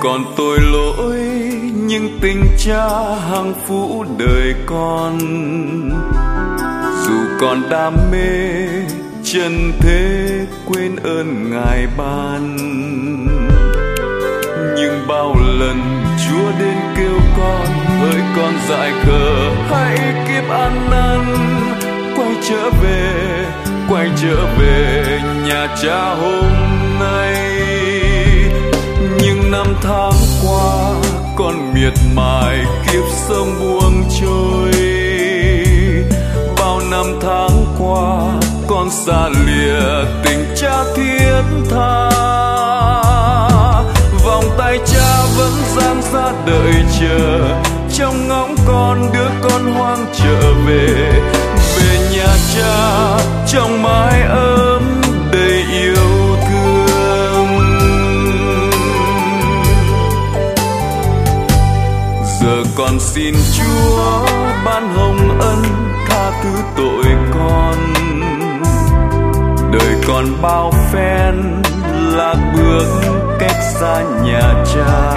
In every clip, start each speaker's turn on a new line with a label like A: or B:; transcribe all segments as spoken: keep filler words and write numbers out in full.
A: Còn tội lỗi nhưng tình cha hằng phũ đời con. Dù còn đam mê trần thế quên ơn Ngài ban, nhưng bao lần Chúa đến kêu con, hỡi con dại khờ hãy kiếp ăn năn. Quay trở về, quay trở về nhà cha hôm nay. Nhưng năm tháng qua con miệt mài kiếp sống buông trôi. Bao năm tháng qua con xa lìa tình cha thiết tha. Vòng tay cha vẫn dang ra đợi chờ, trong ngóng con đứa con hoang trở về. Về nhà cha trong mái ấm đầy yêu thương. Giờ con xin Chúa ban hồng ân tha thứ tội con. Đời còn bao phen lạc bước cách xa nhà cha.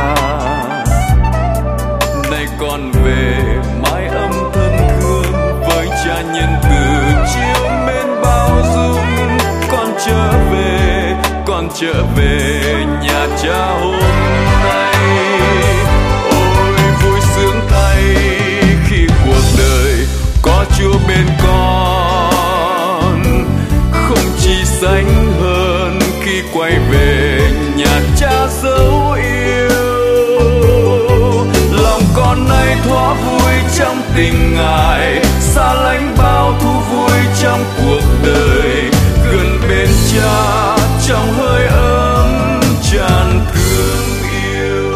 A: Nay con về mái ấm thân thương, với cha nhân từ chiếu mến bao dung. Con trở về, con trở về nhà cha hôm nay. Ôi vui sướng thay khi cuộc đời có Chúa bên con. Không chi sánh hơn khi quay về nhà cha dấu yêu. Lòng con nay thỏa vui trong tình Ngài, xa lánh bao thú vui trong cuộc đời. Gần bên cha trong hơi ấm tràn thương yêu.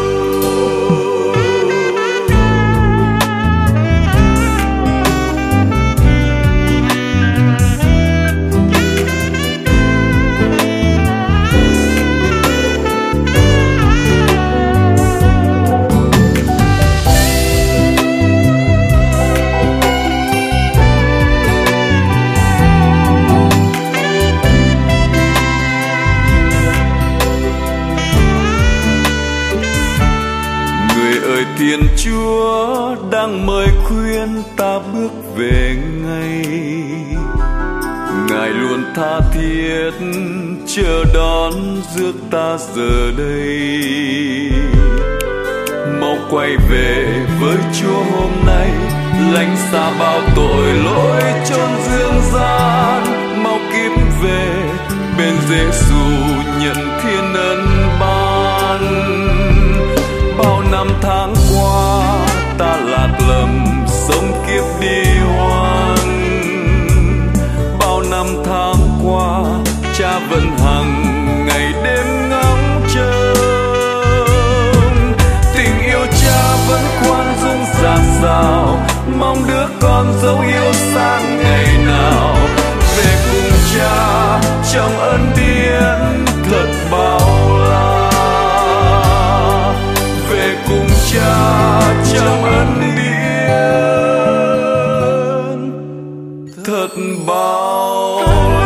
A: Thiên Chúa đang mời khuyên ta bước về ngay. Ngài luôn tha thiết chờ đón rước ta giờ đây. Mau quay về với Chúa hôm nay, lánh xa bao tội lỗi chốn dương gian. Mau kiếp về bên Giêsu nhận thiên ân ban. Bao năm tháng qua ta lạc lầm sống kiếp đi hoang. Bao năm tháng qua cha vẫn hằng ngày đêm ngóng trông. Tình yêu cha vẫn khoan dung dạt dào, mong đứa con dấu yêu sang ngày nào. Về cùng cha trong ân điển thật bao la. Về cùng cha trong ân điển thật bao la.